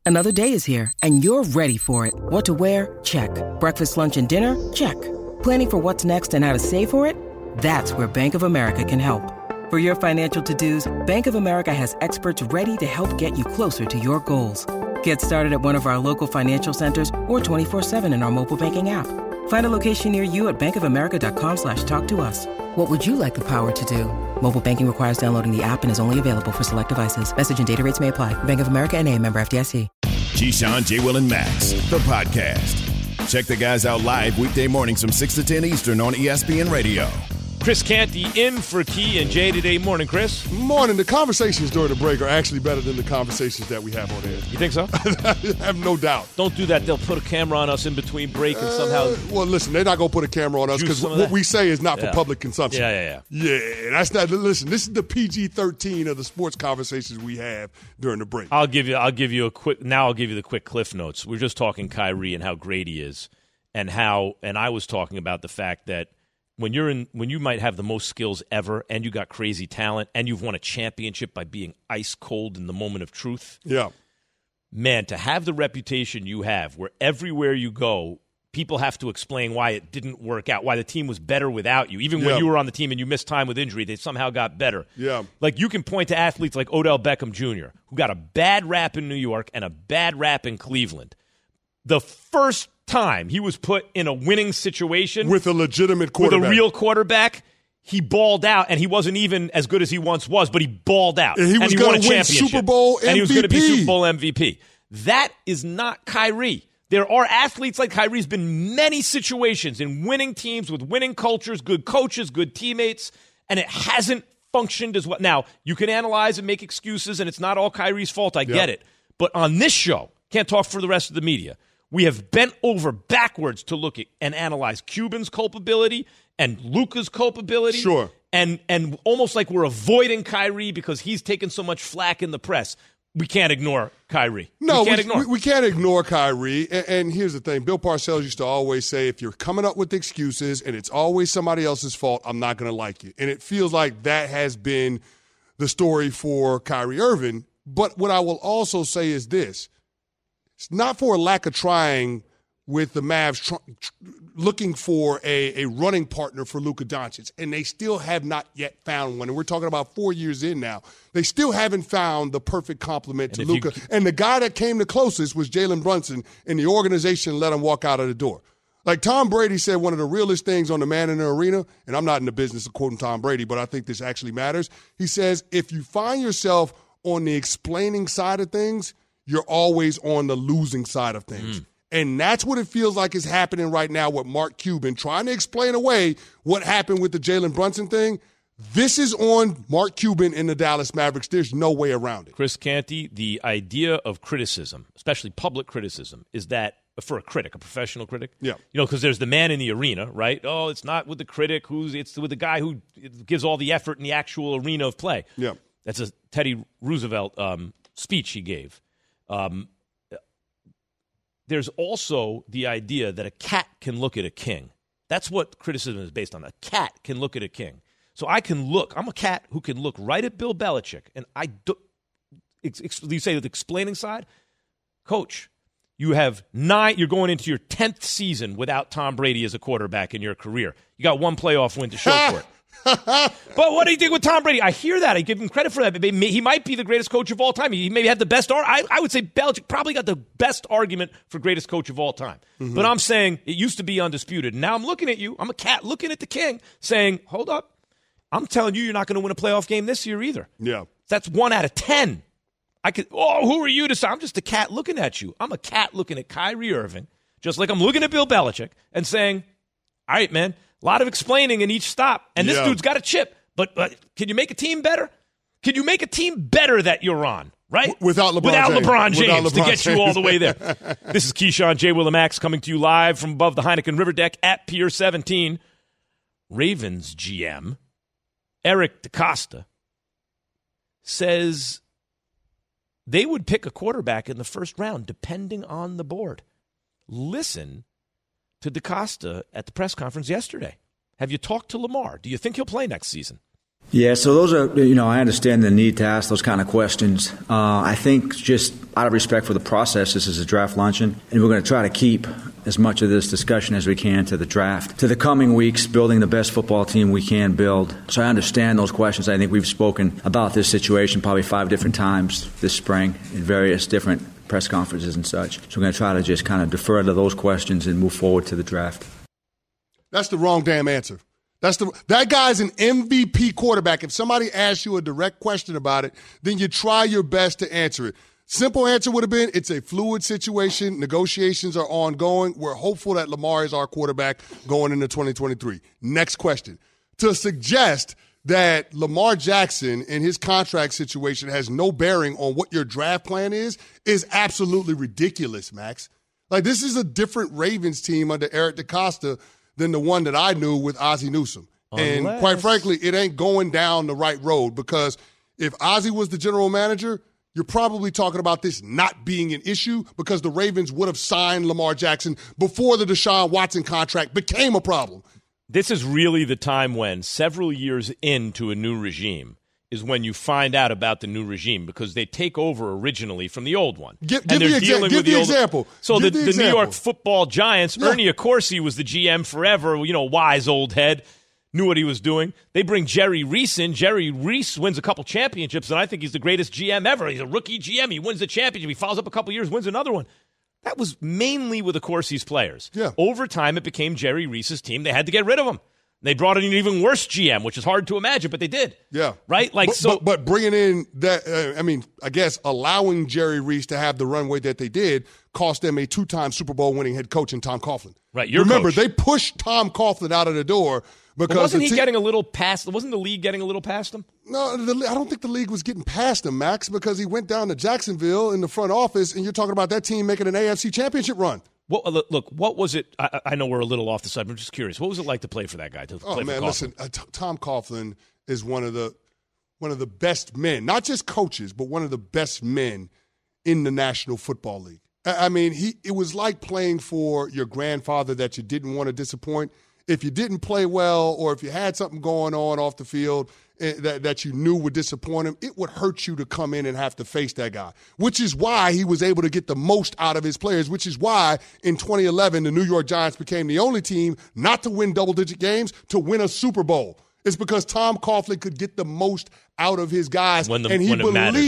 Another day is here, and you're ready for it. What to wear? Check. Breakfast, lunch, and dinner? Check. Planning for what's next and how to save for it? That's where Bank of America can help. For your financial to-dos, Bank of America has experts ready to help get you closer to your goals. Get started at one of our local financial centers or 24/7 in our mobile banking app. Find a location near you at bankofamerica.com/talktous. What would you like the power to do? Mobile banking requires downloading the app and is only available for select devices. Message and data rates may apply. Bank of America N.A., member FDIC. Keyshawn, J. Will, and Max, the podcast. Check the guys out live weekday mornings from 6 to 10 Eastern on ESPN Radio. Chris Canty in for Key and Jay today. Morning, Chris. Morning. The conversations during the break are actually better than the conversations that we have on air. You think so? I have no doubt. Don't do that. They'll put a camera on us in between break and somehow. Well, listen, they're not going to put a camera on us because what we say is not for public consumption. Yeah, that's not. Listen, this is the PG-13 of the sports conversations we have during the break. I'll give you a quick. Now I'll give you the quick Cliff Notes. We're just talking Kyrie and how great he is, and I was talking about the fact that when you might have the most skills ever and you got crazy talent and you've won a championship by being ice cold in the moment of truth. Yeah. Man, to have the reputation you have where everywhere you go, people have to explain why it didn't work out, why the team was better without you. Even when you were on the team and you missed time with injury, they somehow got better. Yeah. Like you can point to athletes like Odell Beckham Jr., who got a bad rap in New York and a bad rap in Cleveland. The first time he was put in a winning situation with a legitimate quarterback, with a real quarterback, he balled out, and he wasn't even as good as he once was, but he balled out. And he was going to win Super Bowl MVP. And he was going to be Super Bowl MVP. That is not Kyrie. There are athletes like Kyrie's been many situations in winning teams with winning cultures, good coaches, good teammates, and it hasn't functioned as well. Now, you can analyze and make excuses, and it's not all Kyrie's fault. I get it. But on this show, can't talk for the rest of the media, we have bent over backwards to look at and analyze Cuban's culpability and Luka's culpability. Sure. And almost like we're avoiding Kyrie because he's taken so much flack in the press. We can't ignore Kyrie. No, we can't ignore Kyrie. And here's the thing. Bill Parcells used to always say, if you're coming up with excuses and it's always somebody else's fault, I'm not going to like you. And it feels like that has been the story for Kyrie Irving. But what I will also say is this. It's not for a lack of trying with the Mavs looking for a running partner for Luka Doncic, and they still have not yet found one. And we're talking about 4 years in now. They still haven't found the perfect complement to Luka. And the guy that came the closest was Jalen Brunson, and the organization let him walk out of the door. Like Tom Brady said, one of the realest things on the Man in the Arena, and I'm not in the business of quoting Tom Brady, but I think this actually matters. He says, if you find yourself on the explaining side of things, you're always on the losing side of things. And that's what it feels like is happening right now with Mark Cuban, trying to explain away what happened with the Jalen Brunson thing. This is on Mark Cuban in the Dallas Mavericks. There's no way around it. Chris Canty, the idea of criticism, especially public criticism, is that for a critic, a professional critic, because there's the man in the arena, right? Oh, it's not with the critic, it's with the guy who gives all the effort in the actual arena of play. Yeah. That's a Teddy Roosevelt speech he gave. There's also the idea that a cat can look at a king. That's what criticism is based on. A cat can look at a king. So I'm a cat who can look right at Bill Belichick, and you say the explaining side? Coach, you're going into your 10th season without Tom Brady as a quarterback in your career. You got one playoff win to show for it. But what do you think with Tom Brady? I hear that. I give him credit for that. He might be the greatest coach of all time. He maybe had the best I would say Belichick probably got the best argument for greatest coach of all time. Mm-hmm. But I'm saying it used to be undisputed. Now I'm looking at you. I'm a cat looking at the king saying, hold up. I'm telling you, you're not going to win a playoff game this year either. Yeah. That's 1 out of 10. Who are you to say? I'm just a cat looking at you. I'm a cat looking at Kyrie Irving, just like I'm looking at Bill Belichick and saying, all right, man, a lot of explaining in each stop. And this dude's got a chip. But can you make a team better? Can you make a team better that you're on, right? Without LeBron James to get you all the way there. This is Keyshawn, J. Will, and Max coming to you live from above the Heineken River Deck at Pier 17. Ravens GM Eric DeCosta says they would pick a quarterback in the first round depending on the board. Listen to DeCosta at the press conference yesterday. Have you talked to Lamar? Do you think he'll play next season? Yeah, so those are, I understand the need to ask those kind of questions. I think just out of respect for the process, this is a draft luncheon, and we're going to try to keep as much of this discussion as we can to the draft, to the coming weeks, building the best football team we can build. So I understand those questions. I think we've spoken about this situation probably 5 different times this spring in various different press conferences and such. So we're going to try to just kind of defer to those questions and move forward to the draft. That's the wrong damn answer. That guy's an MVP quarterback. If somebody asks you a direct question about it, then you try your best to answer it. Simple answer would have been, it's a fluid situation. Negotiations are ongoing. We're hopeful that Lamar is our quarterback going into 2023. Next question. To suggest that Lamar Jackson and his contract situation has no bearing on what your draft plan is absolutely ridiculous, Max. Like, this is a different Ravens team under Eric DeCosta than the one that I knew with Ozzie Newsome. And quite frankly, it ain't going down the right road, because if Ozzie was the general manager, you're probably talking about this not being an issue, because the Ravens would have signed Lamar Jackson before the Deshaun Watson contract became a problem. This is really the time when, several years into a new regime, is when you find out about the new regime, because they take over originally from the old one. Give the example. So the New York Football Giants, yeah. Ernie Accorsi was the GM forever, wise old head, knew what he was doing. They bring Jerry Reese in. Jerry Reese wins a couple championships, and I think he's the greatest GM ever. He's a rookie GM. He wins the championship. He follows up a couple years, wins another one. That was mainly with Accorsi's players. Yeah. Over time, it became Jerry Reese's team. They had to get rid of him. They brought in an even worse GM, which is hard to imagine, but they did. Yeah. Right? But bringing in that, I guess allowing Jerry Reese to have the runway that they did cost them a 2-time Super Bowl winning head coach in Tom Coughlin. Right. Remember, they pushed Tom Coughlin out of the door because wasn't he getting a little past? Wasn't the league getting a little past him? No, I don't think the league was getting past him, Max, because he went down to Jacksonville in the front office, and you're talking about that team making an AFC championship run. Well, look, what was it? I know we're a little off the side, but I'm just curious. What was it like to play for that guy? Listen, Tom Coughlin is one of the best men, not just coaches, but one of the best men in the National Football League. It was like playing for your grandfather that you didn't want to disappoint. If you didn't play well, or if you had something going on off the field that you knew would disappoint him, it would hurt you to come in and have to face that guy, which is why he was able to get the most out of his players, which is why in 2011 the New York Giants became the only team not to win double-digit games to win a Super Bowl. It's because Tom Coughlin could get the most out of his guys, and he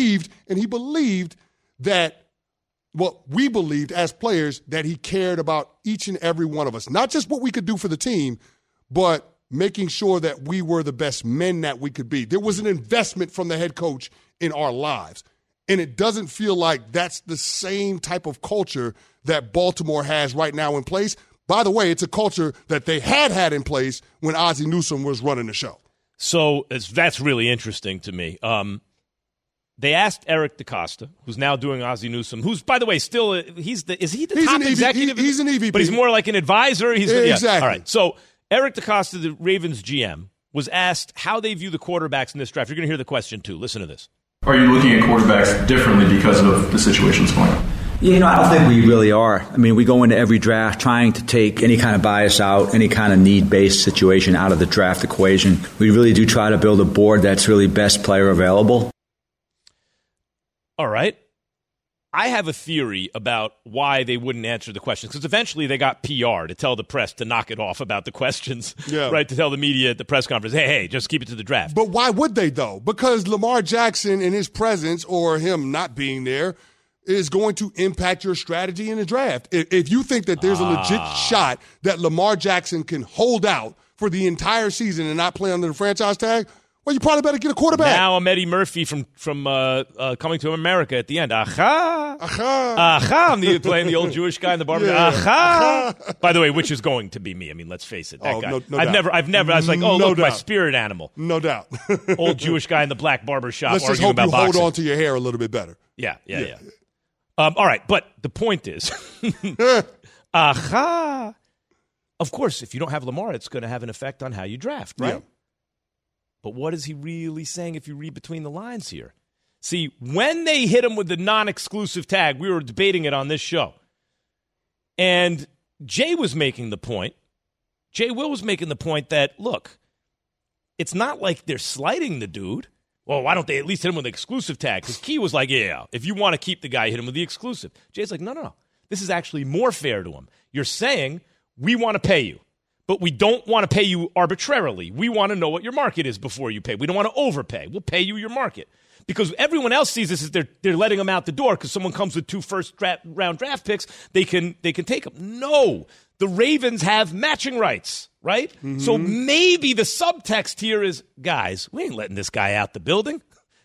believed that, well, we believed as players that he cared about each and every one of us, not just what we could do for the team, but making sure that we were the best men that we could be. There was an investment from the head coach in our lives, and it doesn't feel like that's the same type of culture that Baltimore has right now in place. By the way, it's a culture that they had in place when Ozzie Newsome was running the show. So that's really interesting to me. They asked Eric DeCosta, who's now doing Ozzie Newsome, who's, by the way, still is he the top executive? He's an EVP, but he's more like an advisor. Exactly. Yeah. All right. So Eric DeCosta, the Ravens GM, was asked how they view the quarterbacks in this draft. You're going to hear the question too. Listen to this. Are you looking at quarterbacks differently because of the situations going on? I don't think we really are. We go into every draft trying to take any kind of bias out, any kind of need-based situation out of the draft equation. We really do try to build a board that's really best player available. All right. I have a theory about why they wouldn't answer the questions, because eventually they got PR to tell the press to knock it off about the questions, right? To tell the media at the press conference, hey, just keep it to the draft. But why would they, though? Because Lamar Jackson and his presence, or him not being there, is going to impact your strategy in the draft. If you think that there's a legit shot that Lamar Jackson can hold out for the entire season and not play under the franchise tag, well, you probably better get a quarterback. Now I'm Eddie Murphy from Coming to America at the end. Aha. I'm playing the old Jewish guy in the barbershop. Aha. By the way, which is going to be me. Let's face it. That guy. No I've doubt. never. I was like, look, my spirit animal. No doubt. Old Jewish guy in the black barbershop. Let's just hope you hold on to your hair a little bit better. Yeah. All right, but the point is, aha. Of course, if you don't have Lamar, it's going to have an effect on how you draft, right? Yeah. But what is he really saying if you read between the lines here? See, when they hit him with the non-exclusive tag, we were debating it on this show. And Jay Will was making the point that, look, it's not like they're slighting the dude. Well, why don't they at least hit him with an exclusive tag? Because Key was like, yeah, if you want to keep the guy, hit him with the exclusive. Jay's like, no. This is actually more fair to him. You're saying we want to pay you, but we don't want to pay you arbitrarily. We want to know what your market is before you pay. We don't want to overpay. We'll pay you your market. Because everyone else sees this as they're letting him out the door because someone comes with 2 first-round draft picks, they can take him. No, the Ravens have matching rights, right? Mm-hmm. So maybe the subtext here is, guys, we ain't letting this guy out the building.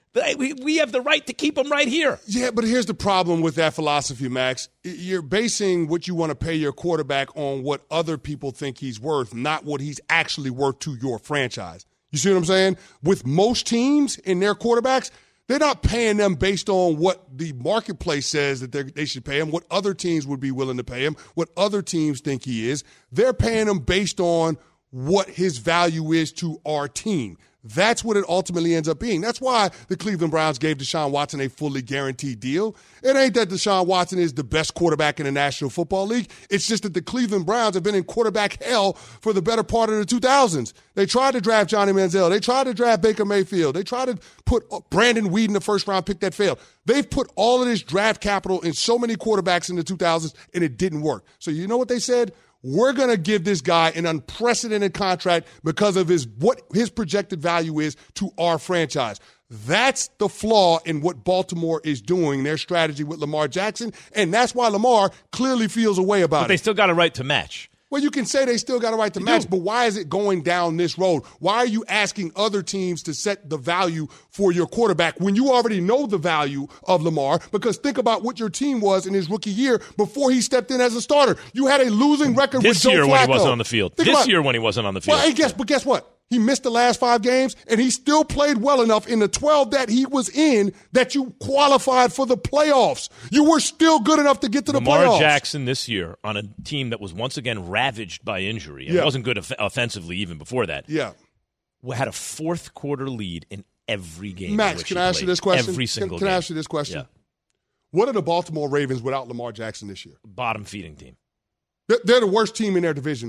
We have the right to keep him right here. Yeah, but here's the problem with that philosophy, Max. You're basing what you want to pay your quarterback on what other people think he's worth, not what he's actually worth to your franchise. You see what I'm saying? With most teams and their quarterbacks, they're not paying them based on what the marketplace says that they should pay him, what other teams would be willing to pay him, what other teams think he is. They're paying him based on what his value is to our team. That's what it ultimately ends up being. That's why the Cleveland Browns gave Deshaun Watson a fully guaranteed deal. It ain't that Deshaun Watson is the best quarterback in the National Football League. It's just that the Cleveland Browns have been in quarterback hell for the better part of the 2000s. They tried to draft Johnny Manziel. They tried to draft Baker Mayfield. They tried to put Brandon Weeden in the first-round pick that failed. They've put all of this draft capital in so many quarterbacks in the 2000s, and it didn't work. So you know what they said? We're going to give this guy an unprecedented contract because of what his projected value is to our franchise. That's the flaw in what Baltimore is doing, their strategy with Lamar Jackson, and that's why Lamar clearly feels a way about it. But they still got a right to match. Well, you can say they still got a right to match, but why is it going down this road? Why are you asking other teams to set the value for your quarterback when you already know the value of Lamar? Because think about what your team was in his rookie year before he stepped in as a starter. You had a losing record with Joe Flacco. This year when he wasn't on the field. When he wasn't on the field. Well, but guess what? He missed the last 5 games, and he still played well enough in the 12 that he was in that you qualified for the playoffs. You were still good enough to get to the playoffs. Lamar Jackson this year on a team that was once again ravaged by injury. And wasn't good offensively even before that. Yeah. Had a fourth-quarter lead in every game. Max, can I ask you this question? Every single game. Can I ask you this question? Yeah. What are the Baltimore Ravens without Lamar Jackson this year? Bottom-feeding team. They're the worst team in their division.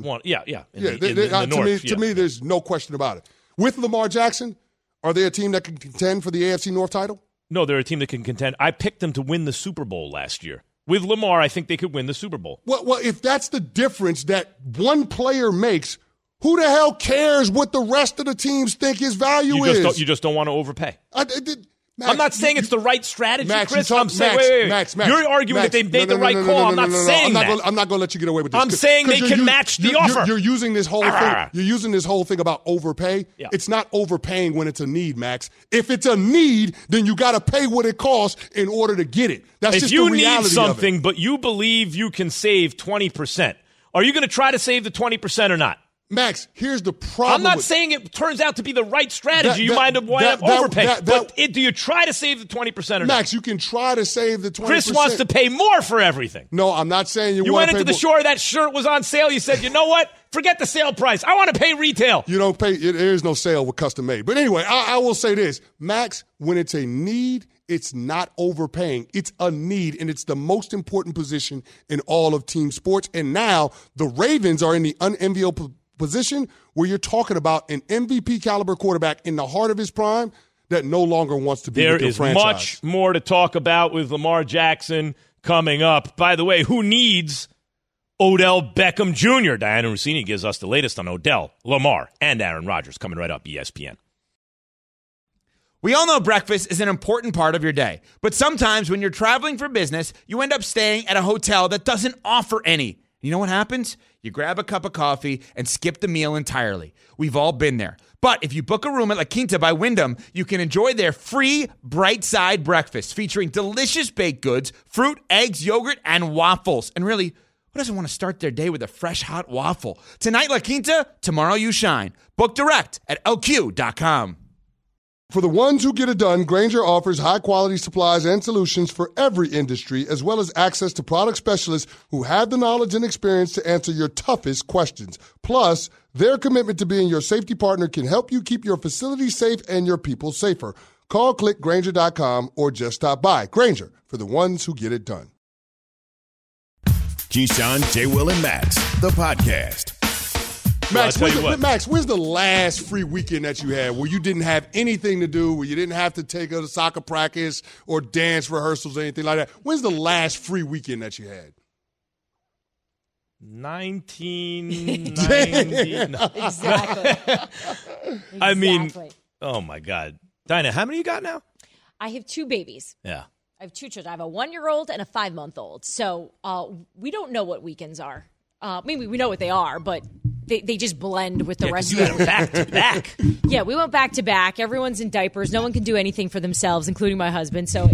To me, there's no question about it. With Lamar Jackson, are they a team that can contend for the AFC North title? No, they're a team that can contend. I picked them to win the Super Bowl last year. With Lamar, I think they could win the Super Bowl. Well, if that's the difference that one player makes, who the hell cares what the rest of the teams think his value is? You just don't want to overpay. Max, I'm not saying it's the right strategy, Max, Chris. I'm saying, Max, you're arguing that they made the right call. I'm not saying that. I'm not going to let you get away with this. I'm saying they can match the offer. You're using this whole thing. You're using this whole thing about overpay. Yeah. It's not overpaying when it's a need, Max. If it's a need, then you got to pay what it costs in order to get it. That's just the reality of it. If you need something, but you believe you can save 20%, are you going to try to save the 20% or not? Max, here's the problem. I'm not saying it turns out to be the right strategy. You might have overpaid. But do you try to save the 20% or not? Max, you can try to save the 20%. Chris wants to pay more for everything. No, I'm not saying you went into the store, that shirt was on sale. You said, you know what? Forget the sale price. I want to pay retail. You don't pay. There is no sale with custom made. But anyway, I will say this. Max, when it's a need, it's not overpaying. It's a need, and it's the most important position in all of team sports. And now the Ravens are in the unenviable position where you're talking about an MVP caliber quarterback in the heart of his prime that no longer wants to be with your franchise. There is much more to talk about with Lamar Jackson coming up. By the way, who needs Odell Beckham Jr.? Diana Rossini gives us the latest on Odell, Lamar, and Aaron Rodgers coming right up, ESPN. We all know breakfast is an important part of your day, but sometimes when you're traveling for business, you end up staying at a hotel that doesn't offer any. You know what happens? You grab a cup of coffee and skip the meal entirely. We've all been there. But if you book a room at La Quinta by Wyndham, you can enjoy their free Bright Side breakfast featuring delicious baked goods, fruit, eggs, yogurt, and waffles. And really, who doesn't want to start their day with a fresh hot waffle? Tonight, La Quinta, tomorrow you shine. Book direct at LQ.com. For the ones who get it done, Grainger offers high-quality supplies and solutions for every industry, as well as access to product specialists who have the knowledge and experience to answer your toughest questions. Plus, their commitment to being your safety partner can help you keep your facility safe and your people safer. Call, click Grainger.com, or just stop by. Grainger, for the ones who get it done. Keyshawn, J. Will, and Max, the podcast. Max, I'll tell you what. Max, when's the last free weekend that you had where you didn't have anything to do, where you didn't have to take a soccer practice or dance rehearsals or anything like that? When's the last free weekend that you had? 1990. Exactly. I mean, oh, my God. Dinah, how many you got now? I have 2 babies. Yeah. I have 2 children. I have a 1-year-old and a 5-month-old. So we don't know what weekends are. Maybe we know what they are, but they just blend with the rest of it. Back to back. Yeah, we went back to back. Everyone's in diapers. No one can do anything for themselves, including my husband. So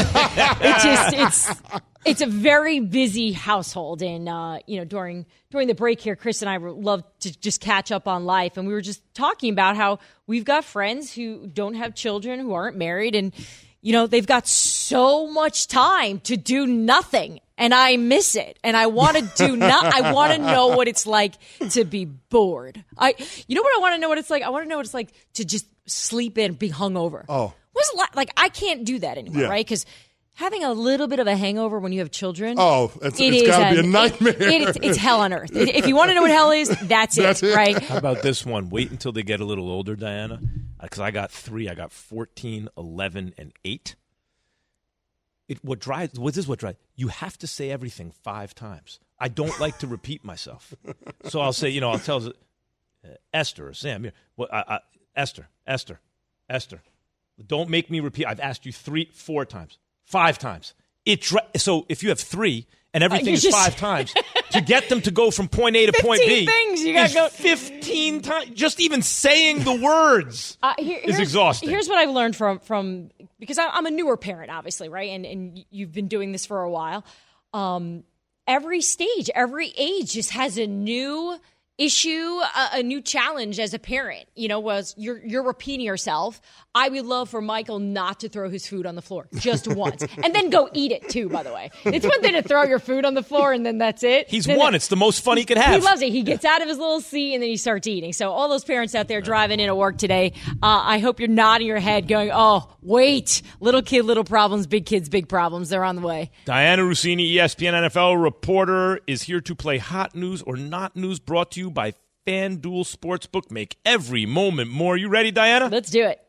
it's a very busy household. And during the break here, Chris and I love to just catch up on life, and we were just talking about how we've got friends who don't have children, who aren't married, and they've got so much time to do nothing. And I miss it. And I want to I want to know what it's like to be bored. You know what I want to know what it's like? I want to know what it's like to just sleep in, be hungover. Oh. I can't do that anymore, right? Because having a little bit of a hangover when you have children. Oh, it's got to be a nightmare. It's hell on earth. If you want to know what hell is, that's it, right? How about this one? Wait until they get a little older, Diana. Because I got 3. I got 14, 11, and 8. What drives? You have to say everything 5 times. I don't like to repeat myself. So I'll say, I'll tell Esther or Sam. Esther. Don't make me repeat. I've asked you 3, 4 times, 5 times. So if you have 3 and everything is 5 times, to get them to go from point A to point B, things you got to go 15 times. Just even saying the words is exhausting. Here's what I've learned from because I'm a newer parent, obviously, right? And you've been doing this for a while. Every stage, every age just has a new issue, a new challenge as a parent. Was you're repeating yourself. I would love for Michael not to throw his food on the floor just once, and then go eat it too. By the way, it's one thing to throw your food on the floor and then that's it. It's the most fun he could have. He loves it. He gets out of his little seat and then he starts eating. So all those parents out there driving into work today, I hope you're nodding your head, going, "Oh, wait, little kid, little problems, big kids, big problems. They're on the way." Diana Russini, ESPN NFL reporter, is here to play Hot News or Not News, brought to you by FanDuel Sportsbook. Make every moment more. You ready, Diana? Let's do it.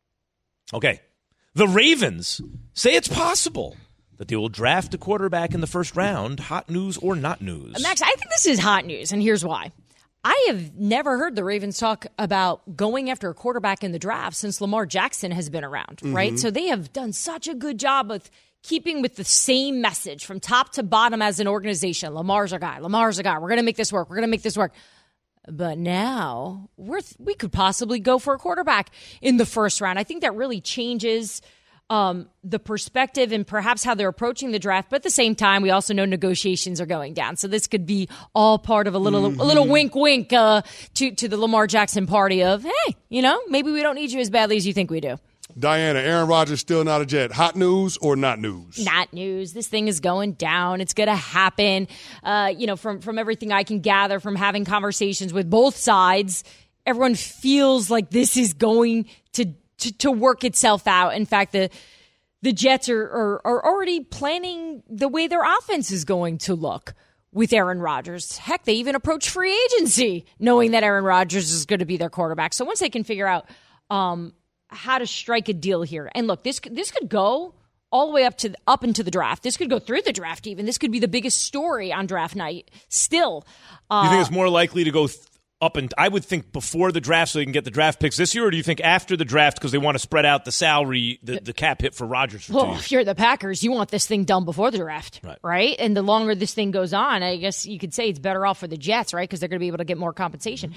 Okay. The Ravens say it's possible that they will draft a quarterback in the first round. Hot news or not news? Max, I think this is hot news, and here's why. I have never heard the Ravens talk about going after a quarterback in the draft since Lamar Jackson has been around, right? So they have done such a good job of keeping with the same message from top to bottom as an organization. Lamar's our guy. Lamar's our guy. We're going to make this work. We're going to make this work. But now we could possibly go for a quarterback in the first round. I think that really changes the perspective and perhaps how they're approaching the draft. But at the same time, we also know negotiations are going down. So this could be all part of a little wink to the Lamar Jackson party of, hey, maybe we don't need you as badly as you think we do. Diana, Aaron Rodgers still not a Jet. Hot news or not news? Not news. This thing is going down. It's going to happen. From everything I can gather from having conversations with both sides, everyone feels like this is going to work itself out. In fact, the Jets are already planning the way their offense is going to look with Aaron Rodgers. Heck, they even approach free agency knowing that Aaron Rodgers is going to be their quarterback. So once they can figure out how to strike a deal here. And look, this could go all the way up into the draft. This could go through the draft even. This could be the biggest story on draft night still. You think it's more likely to go up and I would think before the draft so they can get the draft picks this year, or do you think after the draft because they want to spread out the salary, the cap hit for Rodgers for 2 years? If you're the Packers, you want this thing done before the draft, right? And the longer this thing goes on, I guess you could say it's better off for the Jets, right? Because they're going to be able to get more compensation.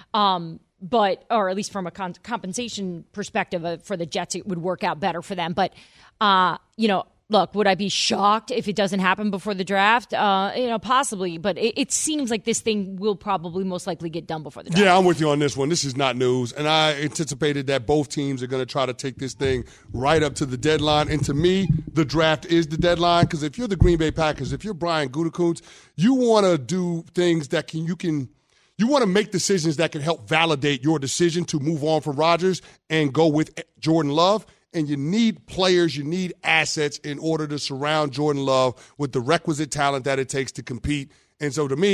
But, or at least from a compensation perspective for the Jets, it would work out better for them. But, look, would I be shocked if it doesn't happen before the draft? Possibly. But it seems like this thing will probably most likely get done before the draft. Yeah, I'm with you on this one. This is not news. And I anticipated that both teams are going to try to take this thing right up to the deadline. And to me, the draft is the deadline. Because if you're the Green Bay Packers, if you're Brian Gutekunst, you want to do things that you want to make decisions that can help validate your decision to move on from Rodgers and go with Jordan Love. And you need players, you need assets in order to surround Jordan Love with the requisite talent that it takes to compete. And so to me,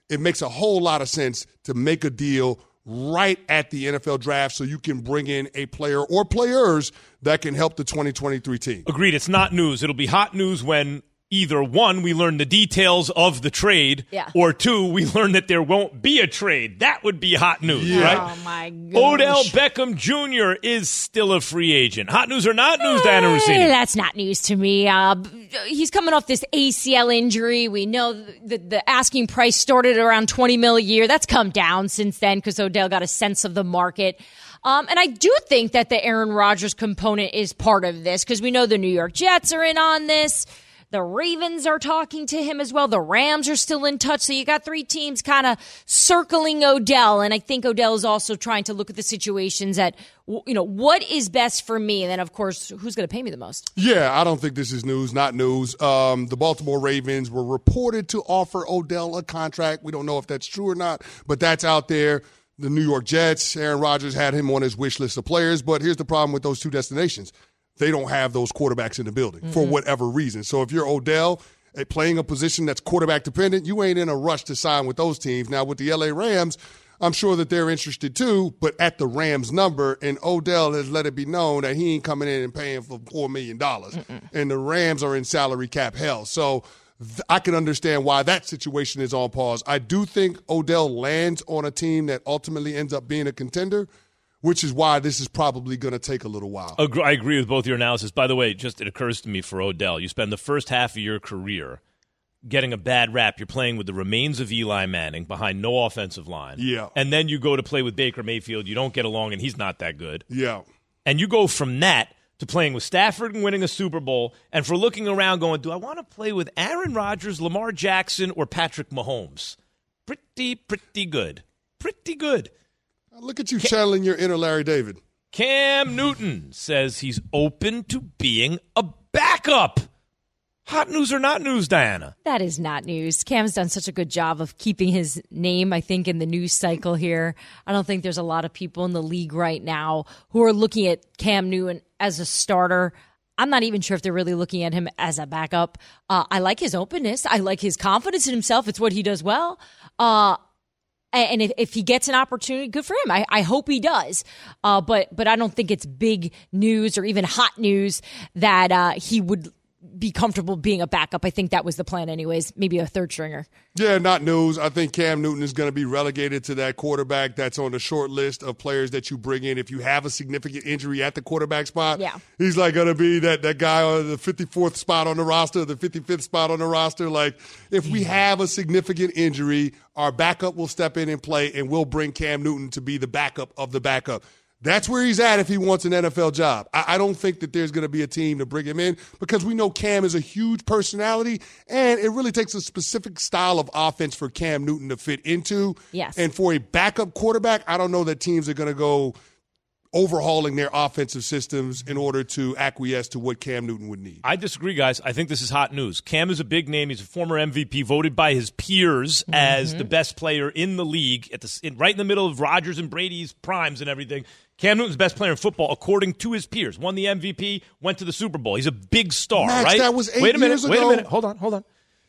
it makes a whole lot of sense to make a deal right at the NFL draft so you can bring in a player or players that can help the 2023 team. Agreed. It's not news. It'll be hot news when either one, we learn the details of the trade, or two, we learn that there won't be a trade. That would be hot news, right? Oh, my gosh. Odell Beckham Jr. is still a free agent. Hot news or not news, Diana Rossini? That's not news to me. He's coming off this ACL injury. We know the asking price started around $20 million a year. That's come down since then because Odell got a sense of the market. And I do think that the Aaron Rodgers component is part of this because we know the New York Jets are in on this. The Ravens are talking to him as well. The Rams are still in touch. So you got three teams kind of circling Odell. And I think Odell is also trying to look at the situations that, what is best for me? And then, of course, who's going to pay me the most? Yeah, I don't think this is news, not news. The Baltimore Ravens were reported to offer Odell a contract. We don't know if that's true or not, but that's out there. The New York Jets, Aaron Rodgers had him on his wish list of players. But here's the problem with those two destinations. They don't have those quarterbacks in the building for whatever reason. So if you're Odell playing a position that's quarterback dependent, you ain't in a rush to sign with those teams. Now with the LA Rams, I'm sure that they're interested too, but at the Rams number, and Odell has let it be known that he ain't coming in and paying for $4 million. And the Rams are in salary cap hell. So I can understand why that situation is on pause. I do think Odell lands on a team that ultimately ends up being a contender, which is why this is probably going to take a little while. I agree with both your analysis. By the way, it occurs to me for Odell, you spend the first half of your career getting a bad rap. You're playing with the remains of Eli Manning behind no offensive line. Yeah. And then you go to play with Baker Mayfield. You don't get along, and he's not that good. Yeah. And you go from that to playing with Stafford and winning a Super Bowl, and for looking around going, do I want to play with Aaron Rodgers, Lamar Jackson, or Patrick Mahomes? Pretty good. Pretty good. Look at you channeling your inner Larry David. Cam Newton says he's open to being a backup. Hot news or not news, Diana? That is not news. Cam's done such a good job of keeping his name, I think, in the news cycle here. I don't think there's a lot of people in the league right now who are looking at Cam Newton as a starter. I'm not even sure if they're really looking at him as a backup. I like his openness. I like his confidence in himself. It's what he does well. And if he gets an opportunity, good for him. I hope he does. But I don't think it's big news or even hot news that he would be comfortable being a backup. I think that was the plan anyways, maybe a third stringer. Yeah, not news. I think Cam Newton is going to be relegated to that quarterback that's on the short list of players that you bring in. If you have a significant injury at the quarterback spot, he's like going to be that guy on the 54th spot on the roster, the 55th spot on the roster. Like, if we have a significant injury, our backup will step in and play, and we'll bring Cam Newton to be the backup of the backup. That's where he's at if he wants an NFL job. I don't think that there's going to be a team to bring him in because we know Cam is a huge personality, and it really takes a specific style of offense for Cam Newton to fit into. Yes. And for a backup quarterback, I don't know that teams are going to go overhauling their offensive systems in order to acquiesce to what Cam Newton would need. I disagree, guys. I think this is hot news. Cam is a big name. He's a former MVP, voted by his peers as the best player in the league, right in the middle of Rodgers and Brady's primes and everything. Cam Newton's best player in football, according to his peers. Won the MVP, went to the Super Bowl. He's a big star, Max, right? that was 8 years ago. Wait a minute. Hold on.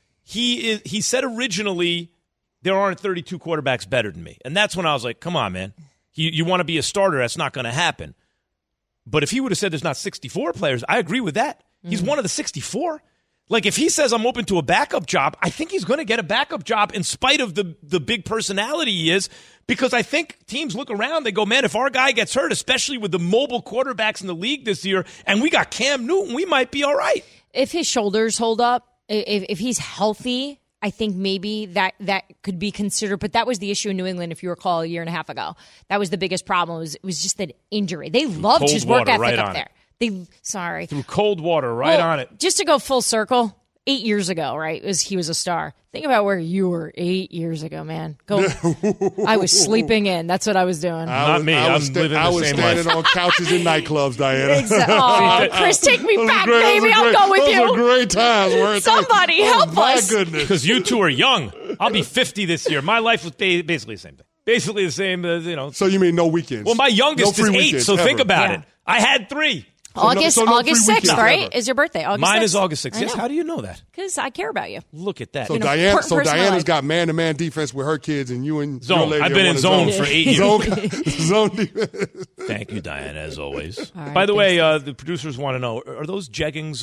He said originally there aren't 32 quarterbacks better than me. And that's when I was like, come on, man. You want to be a starter, that's not going to happen. But if he would have said there's not 64 players, I agree with that. He's one of the 64. Like, if he says I'm open to a backup job, I think he's going to get a backup job in spite of the big personality he is, because I think teams look around, they go, man, if our guy gets hurt, especially with the mobile quarterbacks in the league this year, and we got Cam Newton, we might be all right. If his shoulders hold up, if he's healthy, I think maybe that could be considered. But that was the issue in New England, if you recall, a year and a half ago. That was the biggest problem. It was just an injury. They loved his work ethic up there. Through cold water, on it. Just to go full circle, 8 years ago, right? He was a star. Think about where you were 8 years ago, man. I was sleeping in. That's what I was doing. Not me. I was standing on couches in nightclubs, Diana. Exactly. Oh, Chris, take me back, baby. I'll go with you. Those were great times. Somebody help us. My goodness. Because you two are young. I'll be 50 this year. My life was basically the same thing. Basically the same, So you mean no weekends? Well, my youngest is 8, so ever. think about it. I had 3. August 6th, right? Ever. Is your birthday? August Mine 6th? is August 6th. Yes, how do you know that? Because I care about you. Look at that. So, important person in my Diana's life. got man-to-man defense with her kids, and you and Zone. your lady I've been are in one zone for 8 years. Zone defense. Thank you, Diana, as always. right, By the way, the producers want to know, are those jeggings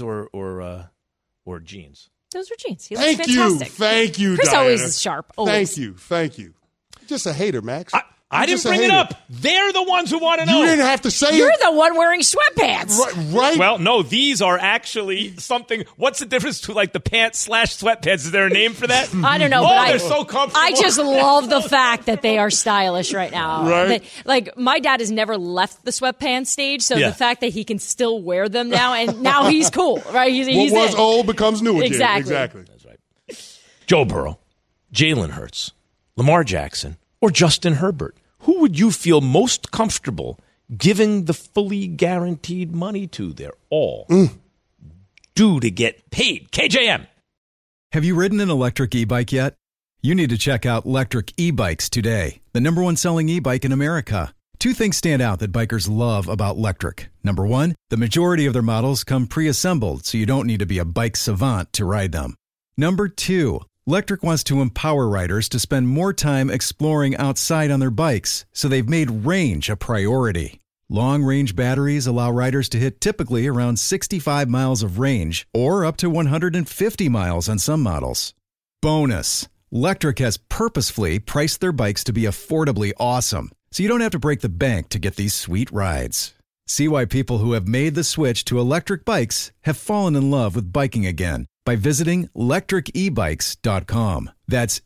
or jeans? Those are jeans. He looks fantastic. Thank you, Chris Diana. always is sharp. Always. Thank you. Just a hater, Max. I didn't bring it up. They're the ones who want to know. You didn't have to say You're it. the one wearing sweatpants. Right? Well, no, these are actually something. What's the difference to like the pants / sweatpants? Is there a name for that? I don't know. Oh, but they're so comfortable. I just love the fact that they are stylish right now. Right. Like, my dad has never left the sweatpants stage, so Yeah. the fact that he can still wear them now, and now he's cool, right? He's what was in. old becomes new again. Exactly. That's right. Joe Burrow, Jalen Hurts, Lamar Jackson, or Justin Herbert. Who would you feel most comfortable giving the fully guaranteed money to? They're all due to get paid. KJM. Have you ridden an electric e-bike yet? You need to check out Lectric E-Bikes today, the #1 selling e-bike in America. Two things stand out that bikers love about Lectric. Number one, the majority of their models come pre-assembled, so you don't need to be a bike savant to ride them. Number two, Lectric wants to empower riders to spend more time exploring outside on their bikes, so they've made range a priority. Long-range batteries allow riders to hit typically around 65 miles of range, or up to 150 miles on some models. Bonus, Lectric has purposefully priced their bikes to be affordably awesome, so you don't have to break the bank to get these sweet rides. See why people who have made the switch to electric bikes have fallen in love with biking again by visiting lectricebikes.com. That's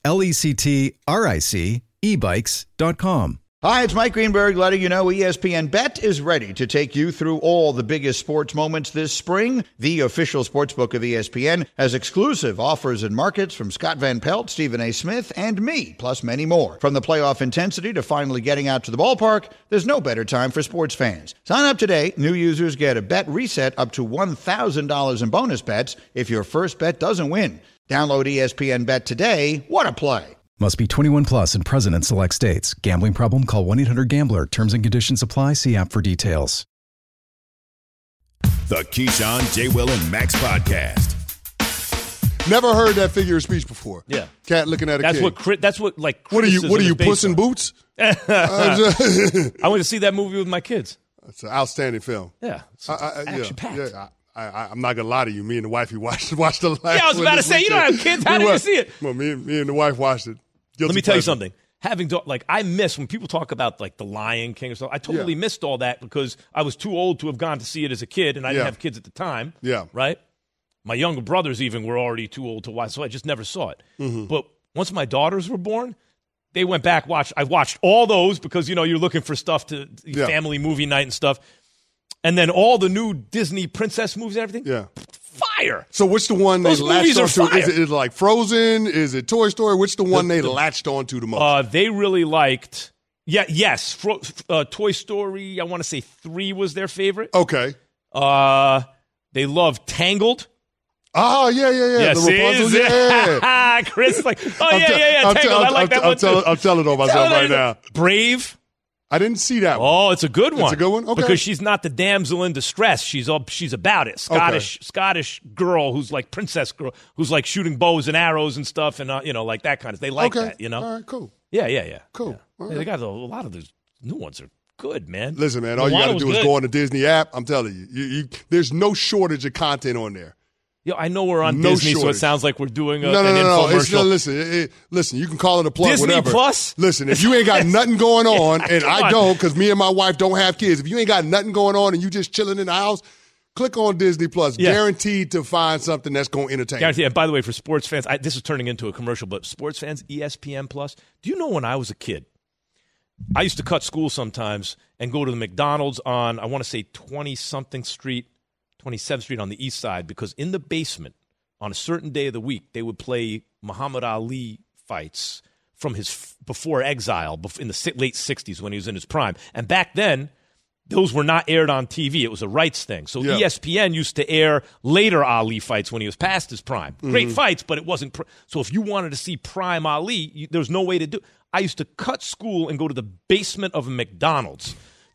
LECTRIC ebikes.com. Hi, it's Mike Greenberg letting you know ESPN Bet is ready to take you through all the biggest sports moments this spring. The official sportsbook of ESPN has exclusive offers and markets from Scott Van Pelt, Stephen A. Smith, and me, plus many more. From the playoff intensity to finally getting out to the ballpark, there's no better time for sports fans. Sign up today. New users get a bet reset up to $1,000 in bonus bets if your first bet doesn't win. Download ESPN Bet today. What a play. Must be 21 plus and present in select states. Gambling problem? Call 1-800-GAMBLER. Terms and conditions apply. See app for details. The Keyshawn, J. Will, and Max podcast. Never heard that figure of speech before. Yeah. Cat looking at a That's kid. what like. What are you, criticism Puss in is based Boots? I went to see that movie with my kids. It's an outstanding film. Yeah. It's action-packed. I'm not going to lie to you. Me and the wife, we watched the last one. Yeah, I was about to say, you don't have kids. How did you see it? Well, me and the wife watched it. Let me tell you something. I miss when people talk about like The Lion King or something. I totally missed all that because I was too old to have gone to see it as a kid, and I didn't have kids at the time. Yeah. Right? My younger brothers even were already too old to watch, so I just never saw it. Mm-hmm. But once my daughters were born, they went back, I watched all those because, you're looking for stuff to family movie night and stuff. And then all the new Disney princess movies and everything. Yeah. Fire. So which the one they Those latched movies are onto? fire. Is it like Frozen? Is it Toy Story? Which the one they latched onto the most? They really liked, Toy Story, I want to say 3 was their favorite. Okay. They loved Tangled. Oh, yeah. The Rapunzel, yeah. Chris is like, Tangled. I like that one too. I'm telling on myself right now. Brave. I didn't see that one. Oh, it's a good one. It's a good one? Okay. Because she's not the damsel in distress. She's about it. Scottish girl who's like princess girl who's like shooting bows and arrows and stuff and like that kind of. They like that, All right, cool. Yeah. Cool. Yeah. Right. They got a lot of those new ones are good, man. Listen, man, all you got to do is go on the Disney app. I'm telling you, there's no shortage of content on there. I know we're on Disney, so it sounds like we're doing an No. infomercial. Listen, you can call it a plug, Disney whatever. Plus? Listen, if you ain't got nothing going on, and I don't, because me and my wife don't have kids, if you ain't got nothing going on and you just chilling in the house, click on Disney Plus. Yeah. Guaranteed to find something that's going to entertain. Guaranteed. And by the way, for sports fans, this is turning into a commercial, but sports fans, ESPN Plus. Do you know when I was a kid, I used to cut school sometimes and go to the McDonald's on, I want to say 27th Street on the east side, because in the basement, on a certain day of the week, they would play Muhammad Ali fights from his before exile in the late 60s when he was in his prime. And back then, those were not aired on TV. It was a rights thing. So ESPN used to air later Ali fights when he was past his prime. Great fights, but it wasn't. So if you wanted to see prime Ali, there was no way to do it. I used to cut school and go to the basement of a McDonald's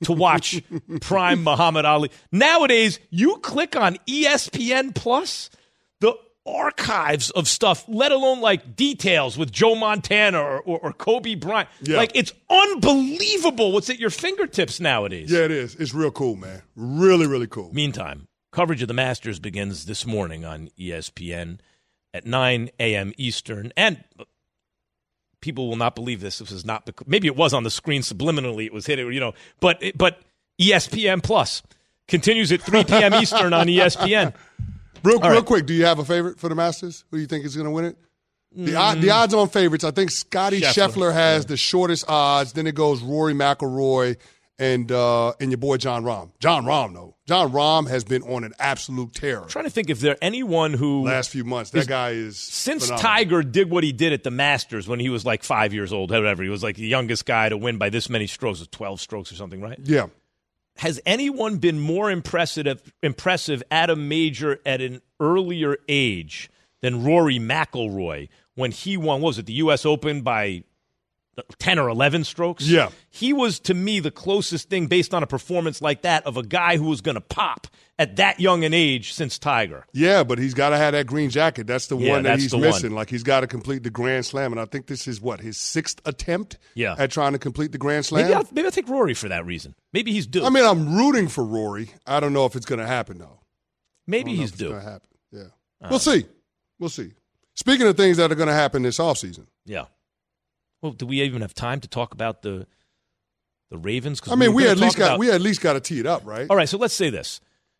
to watch prime Muhammad Ali. Nowadays, you click on ESPN Plus, the archives of stuff, let alone like details with Joe Montana or Kobe Bryant. Yeah. Like, it's unbelievable what's at your fingertips nowadays. Yeah, it is. It's real cool, man. Really, really cool. Meantime, coverage of the Masters begins this morning on ESPN at 9 a.m. Eastern. And people will not believe this. This is not – maybe it was on the screen subliminally. It was hit, but ESPN Plus continues at 3 p.m. Eastern on ESPN. Real quick, do you have a favorite for the Masters? Who do you think is going to win it? The odds-on favorites, I think Scotty Scheffler has the shortest odds. Then it goes Rory McIlroy and your boy Jon Rahm. Jon Rahm has been on an absolute terror. I'm trying to think if there anyone who last few months. That guy is since phenomenal. Tiger did what he did at the Masters when he was like 5 years old, whatever. He was like the youngest guy to win by this many strokes, 12 strokes or something, right? Yeah. Has anyone been more impressive at a major at an earlier age than Rory McIlroy when he won? What was it, the U.S. Open by 10 or 11 strokes? Yeah. He was, to me, the closest thing based on a performance like that of a guy who was going to pop at that young an age since Tiger. Yeah, but he's got to have that green jacket. That's the one that he's missing. One. Like, he's got to complete the Grand Slam. And I think this is, his sixth attempt at trying to complete the Grand Slam? Maybe I'll take Rory for that reason. Maybe he's due. I mean, I'm rooting for Rory. I don't know if it's going to happen, though. Maybe he's due. It's going to happen. Yeah. We'll see. We'll see. Speaking of things that are going to happen this offseason. Yeah. Well, do we even have time to talk about the Ravens? I mean, we at least got to tee it up, right? All right, so let's say this.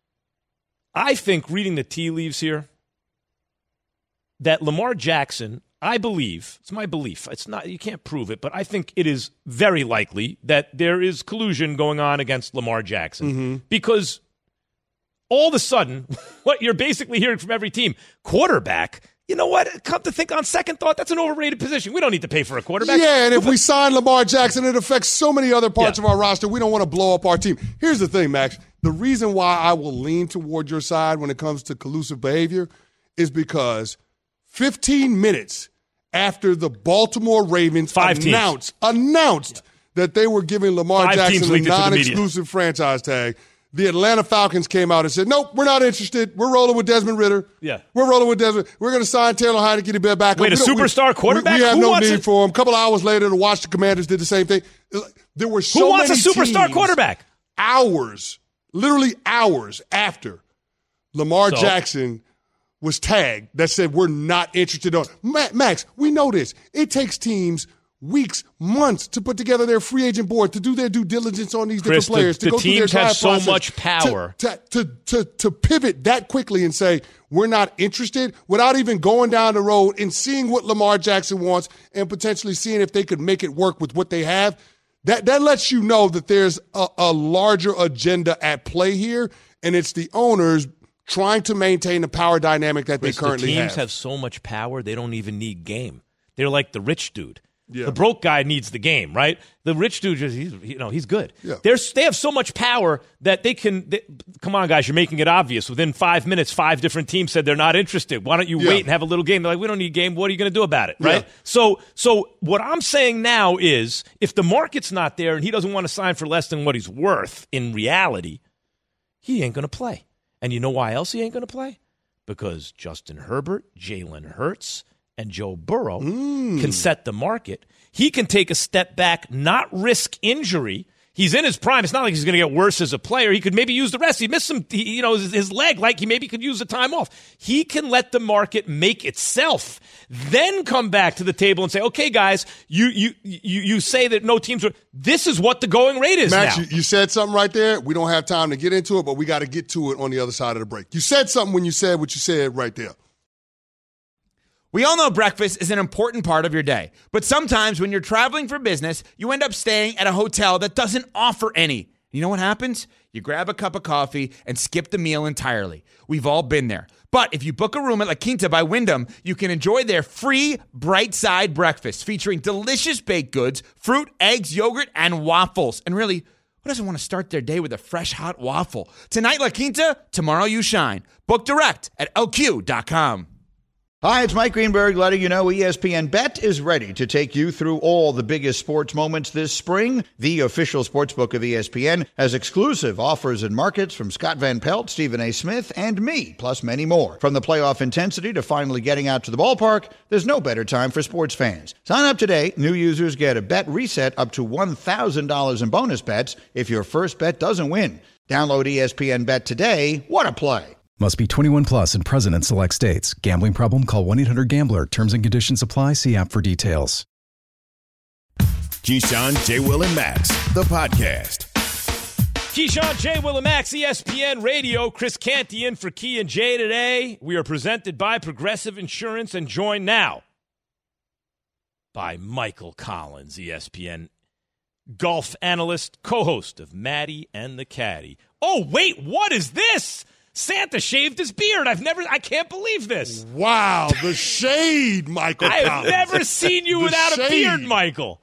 I think, reading the tea leaves here, that Lamar Jackson, I believe, it's my belief, it's not, you can't prove it, but I think it is very likely that there is collusion going on against Lamar Jackson. Because all of a sudden, what you're basically hearing from every team, quarterback, you know what? Come to think on second thought, that's an overrated position. We don't need to pay for a quarterback. Yeah, and if we sign Lamar Jackson, it affects so many other parts of our roster. We don't want to blow up our team. Here's the thing, Max. The reason why I will lean toward your side when it comes to collusive behavior is because 15 minutes after the Baltimore Ravens announced that they were giving Lamar Jackson a non-exclusive franchise tag, the Atlanta Falcons came out and said, nope, we're not interested. We're rolling with Desmond Ritter. Yeah. We're rolling with Desmond. We're going to sign Taylor Heineke to be a backup. Wait, a superstar quarterback? We have Who no wants need for him. A couple hours later, the Washington Commanders did the same thing. There were so Who wants many a superstar quarterback? Literally hours after Lamar Jackson was tagged that said we're not interested on. Max, we know this. It takes teams weeks, months to put together their free agent board, to do their due diligence on these different players. The teams have so much power. To pivot that quickly and say, we're not interested, without even going down the road and seeing what Lamar Jackson wants and potentially seeing if they could make it work with what they have. That lets you know that there's a larger agenda at play here, and it's the owners trying to maintain the power dynamic that they currently have. The teams have so much power, they don't even need game. They're like the rich dude. Yeah. The broke guy needs the game, right? The rich dude, he's good. Yeah. They have so much power that come on, guys, you're making it obvious. Within 5 minutes, 5 different teams said they're not interested. Why don't you wait and have a little game? They're like, we don't need a game. What are you going to do about it, right? Yeah. So what I'm saying now is, if the market's not there and he doesn't want to sign for less than what he's worth in reality, he ain't going to play. And you know why else he ain't going to play? Because Justin Herbert, Jalen Hurts, and Joe Burrow can set the market. He can take a step back, not risk injury. He's in his prime. It's not like he's going to get worse as a player. He could maybe use the rest. He missed his leg. Like, he maybe could use the time off. He can let the market make itself, then come back to the table and say, okay, guys, you say that no teams are. This is what the going rate is Max, now. you said something right there. We don't have time to get into it, but we got to get to it on the other side of the break. You said something when you said what you said right there. We all know breakfast is an important part of your day, but sometimes when you're traveling for business, you end up staying at a hotel that doesn't offer any. You know what happens? You grab a cup of coffee and skip the meal entirely. We've all been there. But if you book a room at La Quinta by Wyndham, you can enjoy their free Bright Side breakfast featuring delicious baked goods, fruit, eggs, yogurt, and waffles. And really, who doesn't want to start their day with a fresh, hot waffle? Tonight, La Quinta, tomorrow you shine. Book direct at LQ.com. Hi, it's Mike Greenberg letting you know ESPN Bet is ready to take you through all the biggest sports moments this spring. The official sportsbook of ESPN has exclusive offers and markets from Scott Van Pelt, Stephen A. Smith, and me, plus many more. From the playoff intensity to finally getting out to the ballpark, there's no better time for sports fans. Sign up today. New users get a bet reset up to $1,000 in bonus bets if your first bet doesn't win. Download ESPN Bet today. What a play. Must be 21 plus and present in select states. Gambling problem? Call 1-800-GAMBLER. Terms and conditions apply. See app for details. Keyshawn, J. Will, and Max, the podcast. Keyshawn, J. Will, and Max, ESPN Radio. Chris Canty in for Key and J today. We are presented by Progressive Insurance and joined now by Michael Collins, ESPN golf analyst, co-host of Maddie and the Caddy. Oh, wait, what is this? Santa shaved his beard. I can't believe this. Wow, the shade, Michael I have Collins. never seen you without shade. a beard, Michael.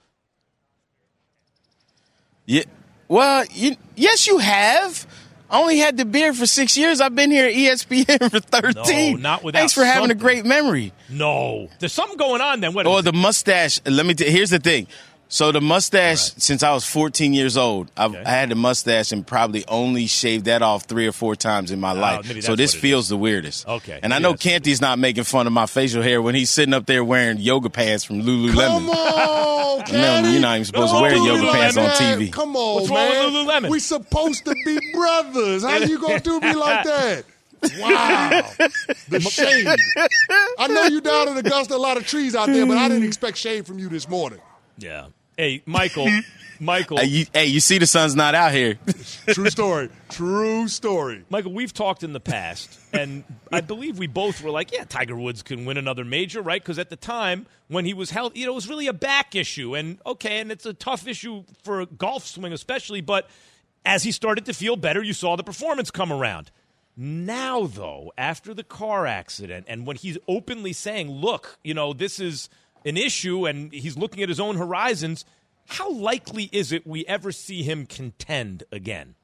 Yeah, well, yes, you have. I only had the beard for 6 years. I've been here at ESPN for 13. No, not without Thanks for having a something. great memory. No. There's something going on then. What Or is the it? mustache. Here's the thing. So the mustache, since I was 14 years old, I had the mustache and probably only shaved that off 3 or 4 times in my life. So this feels the weirdest. Okay. And I know Canty's not making fun of my facial hair when he's sitting up there wearing yoga pants from Lululemon. Come on, Canty. You're not even supposed to wear yoga pants on TV. Come on, What's wrong man. with Lululemon? We supposed to be brothers. How you gonna do me like that? Wow. The shade. I know you down in Augusta, a lot of trees out there, but I didn't expect shade from you this morning. Yeah. Hey, Michael. You see the sun's not out here. True story. True story. Michael, we've talked in the past, and I believe we both were like, yeah, Tiger Woods can win another major, right? Because at the time, when he was healthy, it was really a back issue. And it's a tough issue for a golf swing especially, but as he started to feel better, you saw the performance come around. Now, though, after the car accident, and when he's openly saying, look, this is an issue, and he's looking at his own horizons, how likely is it we ever see him contend again?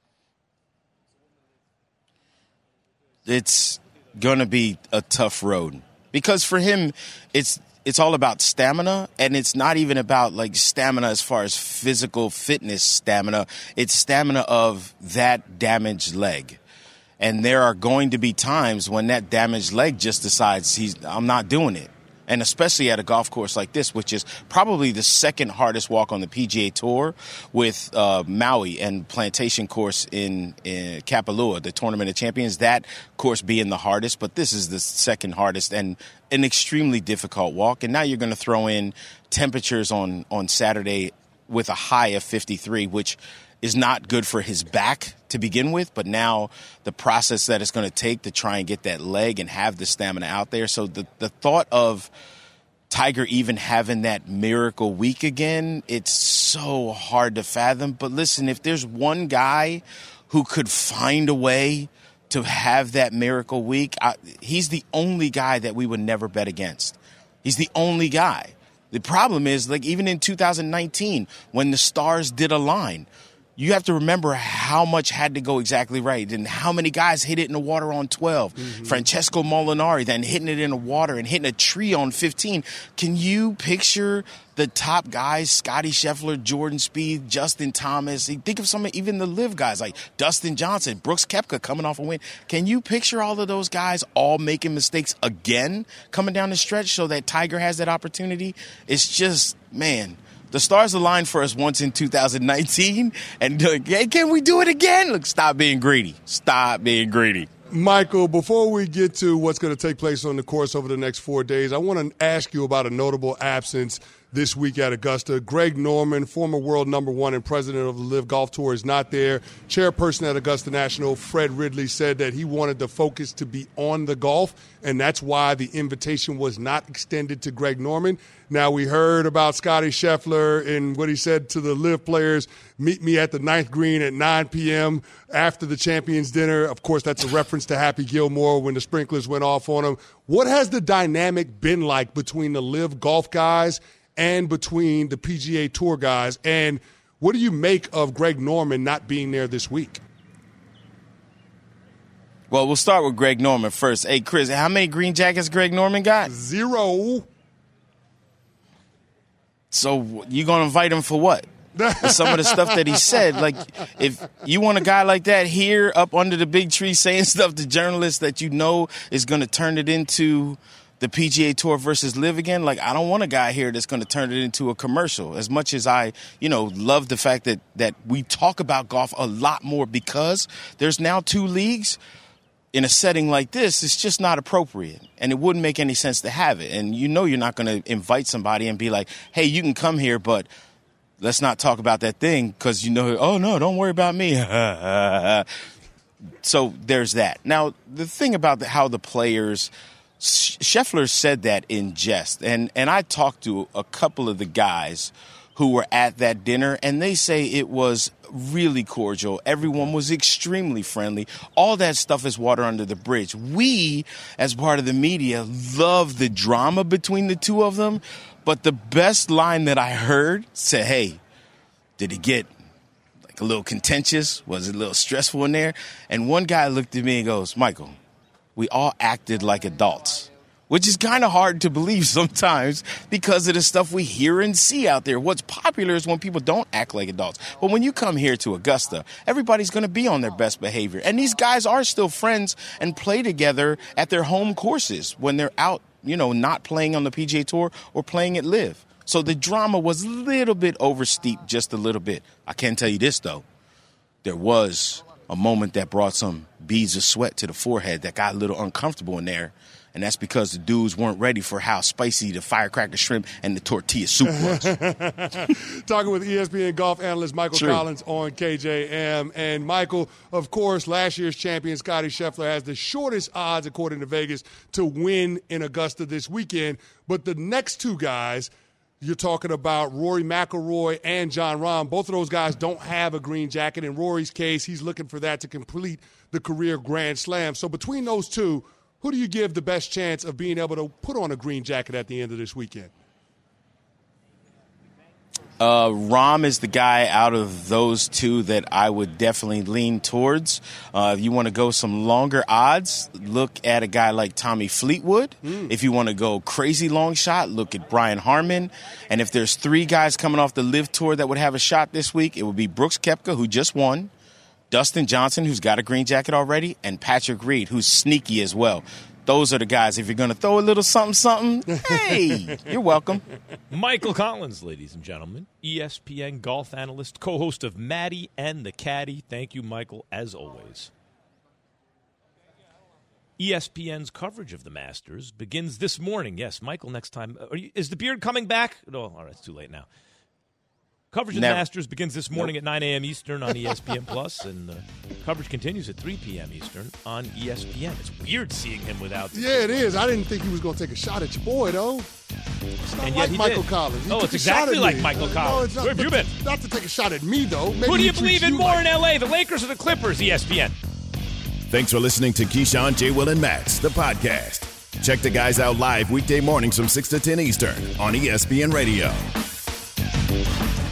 It's going to be a tough road because for him, it's all about stamina, and it's not even about like stamina as far as physical fitness stamina. It's stamina of that damaged leg. And there are going to be times when that damaged leg just decides I'm not doing it. And especially at a golf course like this, which is probably the second hardest walk on the PGA Tour with Maui and Plantation Course in Kapalua, the Tournament of Champions, that course being the hardest. But this is the second hardest and an extremely difficult walk. And now you're going to throw in temperatures on Saturday with a high of 53, which is not good for his back to begin with, but now the process that it's going to take to try and get that leg and have the stamina out there. So the thought of Tiger even having that miracle week again, it's so hard to fathom. But listen, if there's one guy who could find a way to have that miracle week, he's the only guy that we would never bet against. He's the only guy. The problem is, like, even in 2019, when the stars did align, you have to remember how much had to go exactly right and how many guys hit it in the water on 12. Mm-hmm. Francesco Molinari then hitting it in the water and hitting a tree on 15. Can you picture the top guys, Scotty Scheffler, Jordan Spieth, Justin Thomas? Think of some, even the live guys like Dustin Johnson, Brooks Koepka coming off a win. Can you picture all of those guys all making mistakes again coming down the stretch so that Tiger has that opportunity? It's just, man, the stars aligned for us once in 2019, and can we do it again? Look, stop being greedy. Stop being greedy. Michael, before we get to what's going to take place on the course over the next 4 days, I want to ask you about a notable absence this week at Augusta. Greg Norman, former world number 1 and president of the LIV Golf Tour, is not there. Chairperson at Augusta National, Fred Ridley, said that he wanted the focus to be on the golf, and that's why the invitation was not extended to Greg Norman. Now, we heard about Scotty Scheffler and what he said to the LIV players, meet me at the 9th green at 9 p.m. after the Champions Dinner. Of course, that's a reference to Happy Gilmore when the sprinklers went off on him. What has the dynamic been like between the LIV golf guys and between the PGA Tour guys? And what do you make of Greg Norman not being there this week? Well, we'll start with Greg Norman first. Hey, Chris, how many green jackets Greg Norman got? 0. So you going to invite him for what? Some of the stuff that he said. Like, if you want a guy like that here up under the big tree saying stuff to journalists that you know is going to turn it into the PGA Tour versus Live again, like, I don't want a guy here that's going to turn it into a commercial. As much as I, love the fact that we talk about golf a lot more because there's now 2 leagues. In a setting like this, it's just not appropriate, and it wouldn't make any sense to have it. And you're not going to invite somebody and be like, hey, you can come here, but let's not talk about that thing because, oh, no, don't worry about me. So there's that. Now, the thing about how the players – Scheffler said that in jest, and I talked to a couple of the guys who were at that dinner, and they say it was really cordial. Everyone was extremely friendly. All that stuff is water under the bridge. We, as part of the media, love the drama between the two of them, but the best line that I heard said, hey, did it get like a little contentious? Was it a little stressful in there? And one guy looked at me and goes, Michael, we all acted like adults. Which is kind of hard to believe sometimes because of the stuff we hear and see out there. What's popular is when people don't act like adults. But when you come here to Augusta, everybody's going to be on their best behavior. And these guys are still friends and play together at their home courses when they're out, not playing on the PGA Tour or playing at Live. So the drama was a little bit oversteeped, just a little bit. I can tell you this, though. There was a moment that brought some beads of sweat to the forehead that got a little uncomfortable in there. And that's because the dudes weren't ready for how spicy the firecracker shrimp and the tortilla soup was. Talking with ESPN golf analyst Michael Collins on KJM. And Michael, of course, last year's champion Scottie Scheffler has the shortest odds, according to Vegas, to win in Augusta this weekend. But the next 2 guys, you're talking about Rory McIlroy and Jon Rahm. Both of those guys don't have a green jacket. In Rory's case, he's looking for that to complete the career Grand Slam. So between those 2, who do you give the best chance of being able to put on a green jacket at the end of this weekend? Rahm is the guy out of those 2 that I would definitely lean towards. If you want to go some longer odds, look at a guy like Tommy Fleetwood. If you want to go crazy long shot, look at Brian Harman. And if there's 3 guys coming off the Live Tour that would have a shot this week, it would be Brooks Koepka, who just won, Dustin Johnson, who's got a green jacket already, and Patrick Reed, who's sneaky as well. Those are the guys. If you're going to throw a little something, hey, you're welcome. Michael Collins, ladies and gentlemen, ESPN golf analyst, co-host of Maddie and the Caddy. Thank you, Michael, as always. ESPN's coverage of the Masters begins this morning. Yes, Michael, next time. Is the beard coming back? No, all right, it's too late now. Coverage of the Masters begins this morning at 9 a.m. Eastern on ESPN Plus, and coverage continues at 3 p.m. Eastern on ESPN. It's weird seeing him without. Yeah, it is. I didn't think he was going to take a shot at your boy, though. It's not and like Michael Collins. Oh, it's exactly like Michael Collins. No, where have you been? Not to take a shot at me, though. Maybe who do you believe in more in L.A., the Lakers or the Clippers, ESPN? Thanks for listening to Keyshawn, J. Will, and Max, the podcast. Check the guys out live weekday mornings from 6 to 10 Eastern on ESPN Radio.